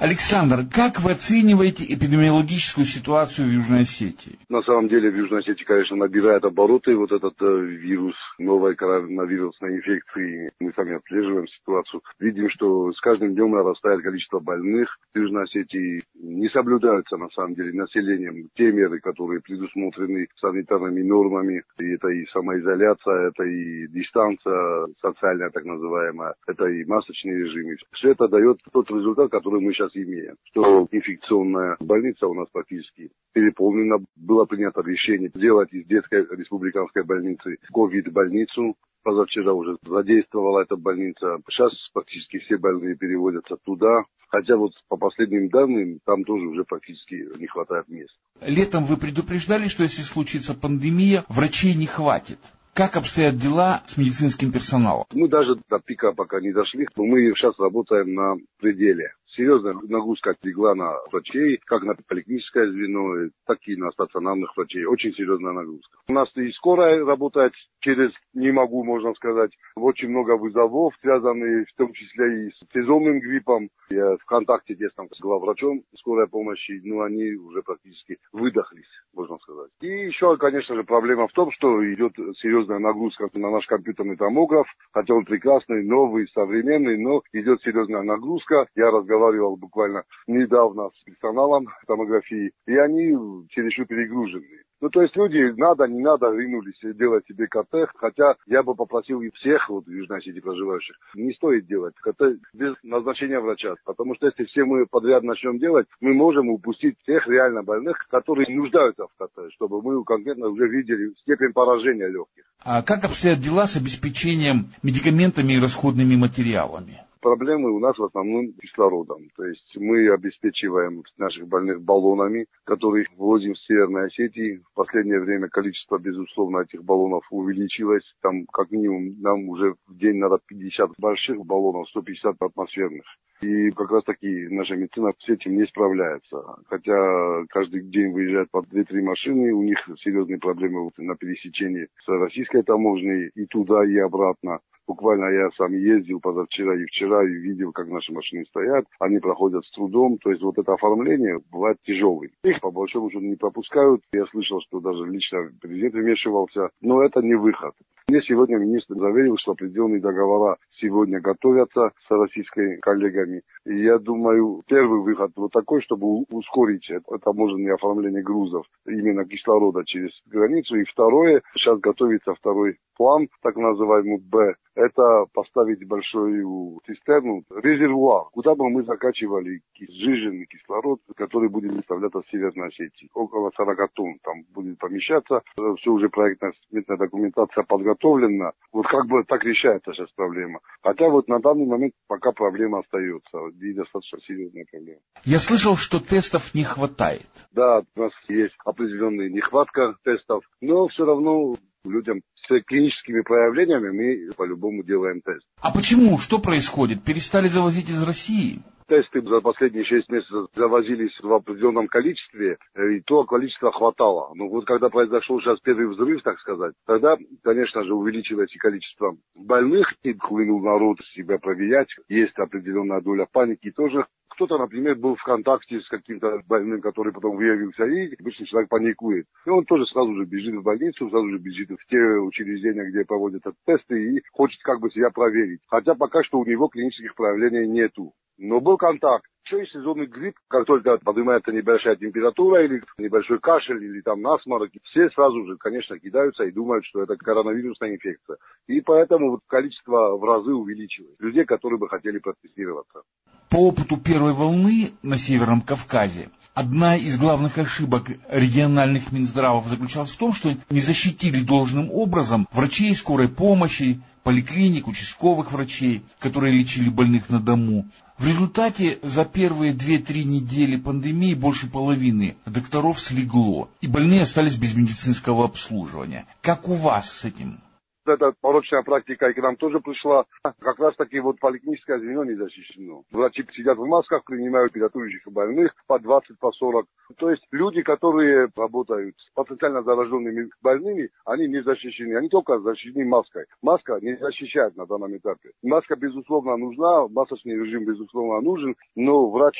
Александр, как вы оцениваете эпидемиологическую ситуацию в Южной Осетии? На самом деле в Южной Осетии, конечно, набирает обороты вот этот вирус новой коронавирусной инфекции. Мы сами отслеживаем ситуацию. Видим, что с каждым днем нарастает количество больных в Южной Осетии. Не соблюдаются, на самом деле, населением те меры, которые предусмотрены санитарными нормами. И это и самоизоляция, это и дистанция социальная, так называемая, это и масочный режим. Все это дает тот результат, который мы сейчас имеем. Что инфекционная больница у нас практически переполнена. Было принято решение сделать из детской республиканской больницы ковид-больницу. Позавчера уже задействовала эта больница. Сейчас практически все больные переводятся туда. Хотя вот по последним данным, там тоже уже практически не хватает мест. Летом вы предупреждали, что если случится пандемия, врачей не хватит. Как обстоят дела с медицинским персоналом? Мы даже до пика пока не дошли. Мы сейчас работаем на пределе. Серьезная нагрузка легла на врачей, как на поликлиническое звено, так и на стационарных врачей. Очень серьезная нагрузка. У нас и скорая работает через, не могу, можно сказать, очень много вызовов, связанных в том числе и с сезонным гриппом. Я в контакте тесном с главврачом скорой помощи, они уже практически выдохлись, можно сказать. И еще, конечно же, проблема в том, что идет серьезная нагрузка на наш компьютерный томограф, хотя он прекрасный, новый, современный, но идет серьезная нагрузка. Я разговаривал буквально недавно с персоналом томографии, и они чересчур перегружены. То есть люди, надо, не надо, ринулись делать себе КТ, хотя я бы попросил и всех в Южной Осетии проживающих, не стоит делать КТ без назначения врача, потому что если все мы подряд начнем делать, мы можем упустить тех реально больных, которые нуждаются в КТ, чтобы мы конкретно уже видели степень поражения легких. А как обстоят дела с обеспечением медикаментами и расходными материалами? Проблемы у нас в основном кислородом. То есть мы обеспечиваем наших больных баллонами, которые ввозим в Северной Осетии. В последнее время количество, безусловно, этих баллонов увеличилось. Там как минимум нам уже в день надо 50 больших баллонов, 150 атмосферных. И как раз таки наша медицина с этим не справляется. Хотя каждый день выезжают по 2-3 машины, у них серьезные проблемы на пересечении с российской таможней и туда, и обратно. Буквально я сам ездил позавчера и вчера и видел, как наши машины стоят. Они проходят с трудом. То есть вот это оформление бывает тяжелым. Их по большому счету не пропускают. Я слышал, что даже лично президент вмешивался. Но это не выход. Мне сегодня министр заверил, что определенные договора сегодня готовятся с российскими коллегами. И я думаю, первый выход вот такой, чтобы ускорить это таможенное оформление грузов, именно кислорода через границу. И второе, сейчас готовится второй план, так называемый Б. Это поставить большую цистерну, резервуар, куда бы мы закачивали сжиженный кислород, который будет доставляться в Северной Осетии. Около 40 тонн там будет помещаться. Все уже проектная документация подготовлена. Вот как бы так решается сейчас проблема. Хотя вот на данный момент пока проблема остается. И достаточно серьезная проблема. Я слышал, что тестов не хватает. Да, у нас есть определенная нехватка тестов, но все равно людям с клиническими проявлениями мы по-любому делаем тест. А почему? Что происходит? Перестали завозить из России? Тесты за последние 6 месяцев завозились в определенном количестве, и то количество хватало. Но вот когда произошел сейчас первый взрыв, так сказать, тогда, конечно же, увеличилось и количество больных, и хлынул народ себя проверять. Есть определенная доля паники тоже. Кто-то, например, был в контакте с каким-то больным, который потом выявился, и обычный человек паникует. И он тоже сразу же бежит в больницу, сразу же бежит в те учреждения, где проводятся тесты, и хочет как бы себя проверить. Хотя пока что у него клинических проявлений нету. Но был контакт. Еще и сезонный грипп, как только поднимается небольшая температура или небольшой кашель или там насморк, все сразу же, конечно, кидаются и думают, что это коронавирусная инфекция. И поэтому вот количество в разы увеличилось людей, которые бы хотели протестироваться. По опыту первой волны на Северном Кавказе, одна из главных ошибок региональных Минздравов заключалась в том, что не защитили должным образом врачей скорой помощи, поликлиник, участковых врачей, которые лечили больных на дому. В результате за первые 2-3 недели пандемии больше половины докторов слегло, и больные остались без медицинского обслуживания. Как у вас с этим? Эта порочная практика и к нам тоже пришла. Как раз таки вот поликлиническое звено не защищено. Врачи сидят в масках, принимают педиатрических больных по 20, по 40. То есть люди, которые работают с потенциально зараженными больными, они не защищены. Они только защищены маской. Маска не защищает на данном этапе. Маска, безусловно, нужна, масочный режим, безусловно, нужен, но врача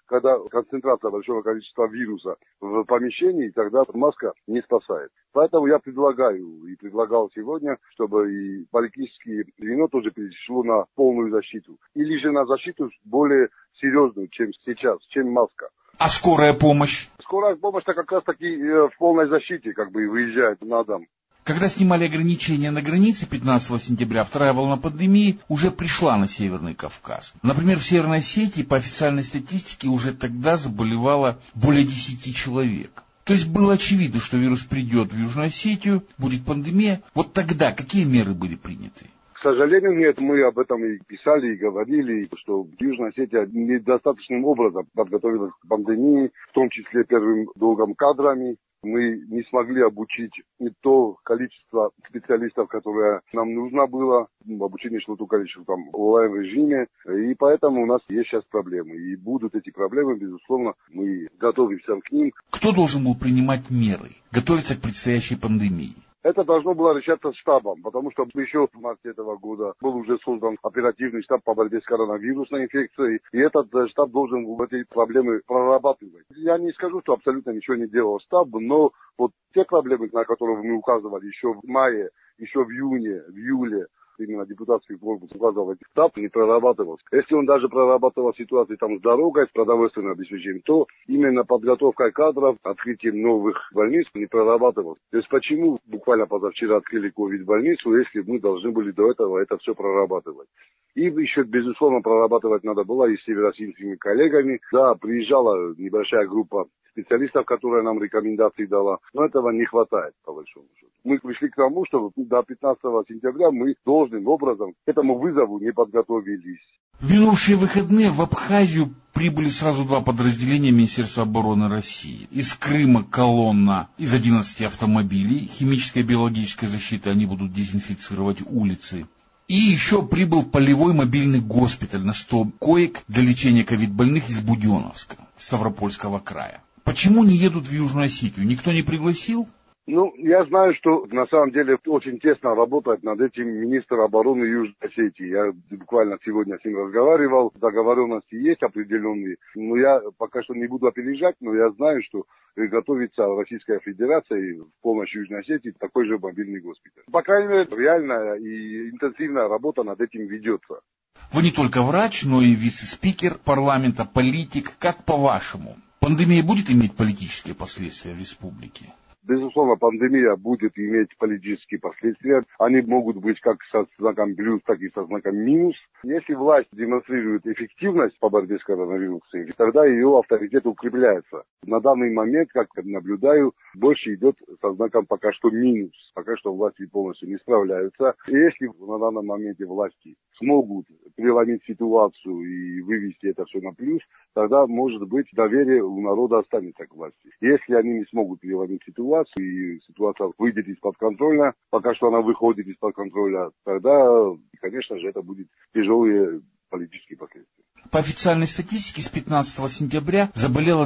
когда концентрация большого количества вируса в помещении, тогда маска не спасает. Поэтому я предлагаю и предлагал сегодня, чтобы и политическое звено тоже перешло на полную защиту. Или же на защиту более серьезную, чем сейчас, чем маска. А скорая помощь? Скорая помощь-то как раз таки в полной защите, как бы, выезжает на дом. Когда снимали ограничения на границе 15 сентября, вторая волна пандемии уже пришла на Северный Кавказ. Например, в Северной Осетии по официальной статистике уже тогда заболевало более 10 человек. То есть было очевидно, что вирус придет в Южную Осетию, будет пандемия. Вот тогда какие меры были приняты? К сожалению, нет, мы об этом и писали, и говорили, что Южная Осетия недостаточным образом подготовилась к пандемии, в том числе первым долгом кадрами. Мы не смогли обучить не то количество специалистов, которое нам нужно было. Обучение шло только лишь в онлайн-режиме. И поэтому у нас есть сейчас проблемы. И будут эти проблемы, безусловно, мы готовимся к ним. Кто должен был принимать меры, готовиться к предстоящей пандемии? Это должно было решаться штабом, потому что еще в марте этого года был уже создан оперативный штаб по борьбе с коронавирусной инфекцией, и этот штаб должен эти проблемы прорабатывать. Я не скажу, что абсолютно ничего не делал штаб, но вот те проблемы, на которые мы указывали еще в мае, еще в июне, в июле, именно депутатский корпус указывал, штаб не прорабатывался. Если он даже прорабатывал ситуацию там с дорогой, с продовольственным обеспечением, то именно подготовкой кадров, открытием новых больниц не прорабатывалось. То есть почему буквально позавчера открыли ковид-больницу, если мы должны были до этого это все прорабатывать? И еще, безусловно, прорабатывать надо было и с северосийскими коллегами. Да, приезжала небольшая группа специалистов, которая нам рекомендации дала, но этого не хватает, по большому счету. Мы пришли к тому, что до 15 сентября мы должным образом к этому вызову не подготовились. В минувшие выходные в Абхазию прибыли сразу два подразделения Министерства обороны России. Из Крыма колонна из 11 автомобилей, химической и биологической защиты, они будут дезинфицировать улицы. И еще прибыл полевой мобильный госпиталь на 100 коек для лечения ковид-больных из Буденновска, Ставропольского края. Почему не едут в Южную Осетию? Никто не пригласил? Ну, я знаю, что на самом деле очень тесно работает над этим министр обороны Южной Осетии. Я буквально сегодня с ним разговаривал. Договоренности есть определенные. Но я пока что не буду опережать, но я знаю, что готовится Российская Федерация в помощь Южной Осетии такой же мобильный госпиталь. По крайней мере, реальная и интенсивная работа над этим ведется. Вы не только врач, но и вице-спикер парламента, политик. Как по-вашему? Пандемия будет иметь политические последствия в республике? Безусловно, пандемия будет иметь политические последствия. Они могут быть как со знаком плюс, так и со знаком минус. Если власть демонстрирует эффективность по борьбе с коронавирусом, тогда ее авторитет укрепляется. На данный момент, как наблюдаю, больше идет со знаком пока что минус. Пока что власти полностью не справляются. И если на данном моменте власти смогут преломить ситуацию и вывести это все на плюс, тогда, может быть, доверие у народа останется к власти. Если они не смогут преломить ситуацию, и ситуация выйдет из-под контроля, пока что она выходит из-под контроля, тогда, конечно же, это будет тяжелые политические последствия. По официальной статистике с 15 сентября заболело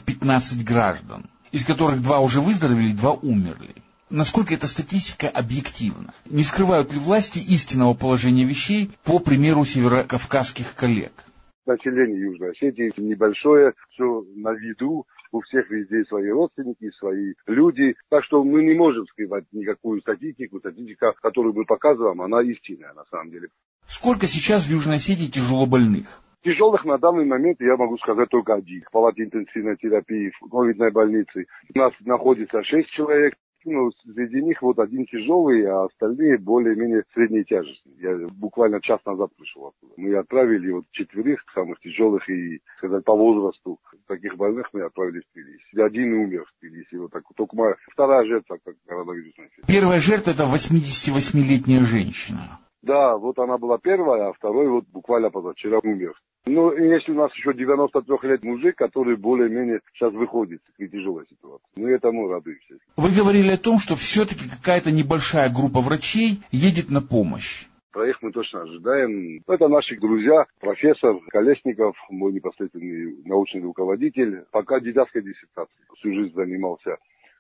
215 граждан, из которых 2 уже выздоровели, 2 умерли. Насколько эта статистика объективна? Не скрывают ли власти истинного положения вещей, по примеру северокавказских коллег? Население Южной Осетии небольшое, все на виду, у всех везде свои родственники, свои люди. Так что мы не можем скрывать никакую статистику. Статистика, которую мы показываем, она истинная на самом деле. Сколько сейчас в Южной Осетии тяжелобольных? Тяжелых на данный момент я могу сказать только один. В палате интенсивной терапии в ковидной больнице у нас находится 6 человек. Ну, среди них вот один тяжелый, а остальные более-менее средней тяжести. Я буквально час назад пришел оттуда. Мы отправили вот 4 самых тяжелых и, сказать, по возрасту таких больных мы отправили в Тбилиси. Один умер в Тбилиси. Вот так. Только вторая жертва коронавирусной инфекции. Первая жертва — это 88-летняя женщина. Да, вот она была первая, а второй вот буквально позавчера умер. Ну, и есть у нас еще 93-летний мужик, который более-менее сейчас выходит из тяжелой ситуации. Мы этому радуемся. Вы говорили о том, что все-таки какая-то небольшая группа врачей едет на помощь. Про их мы точно ожидаем. Это наши друзья, профессор Колесников, мой непосредственный научный руководитель. Пока дидактской диссертации. Всю жизнь занимался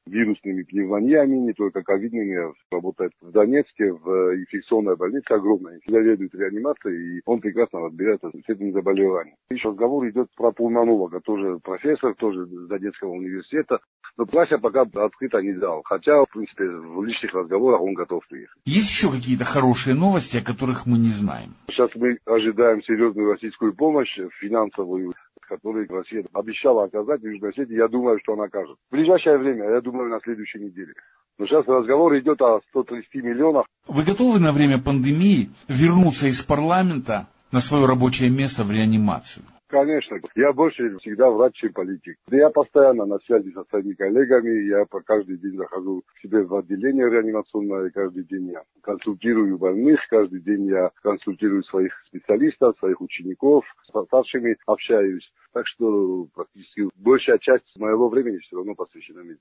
вирусными пневмониями, не только ковидными, работает в Донецке, в инфекционной больнице огромной, заведует реанимацией, и он прекрасно разбирается с этим заболеванием. Еще разговор идет про пульмонолога, тоже профессор, тоже с Донецкого университета, но Вася пока открыто не дал, хотя, в принципе, в личных разговорах он готов приехать. Есть еще какие-то хорошие новости, о которых мы не знаем? Сейчас мы ожидаем серьезную российскую помощь, финансовую, которую Россия обещала оказать в Южной Осетии. Я думаю, что она окажет. В ближайшее время, я думаю, на следующей неделе. Но сейчас разговор идет о 130 миллионах. Вы готовы на время пандемии вернуться из парламента на свое рабочее место в реанимацию? Конечно. Я больше всегда врач, чем политик. Я постоянно на связи со своими коллегами. Я каждый день захожу к себе в отделение реанимационное. Каждый день я консультирую больных. Каждый день я консультирую своих специалистов, своих учеников. С старшими общаюсь. Так что практически большая часть моего времени все равно посвящена медицине.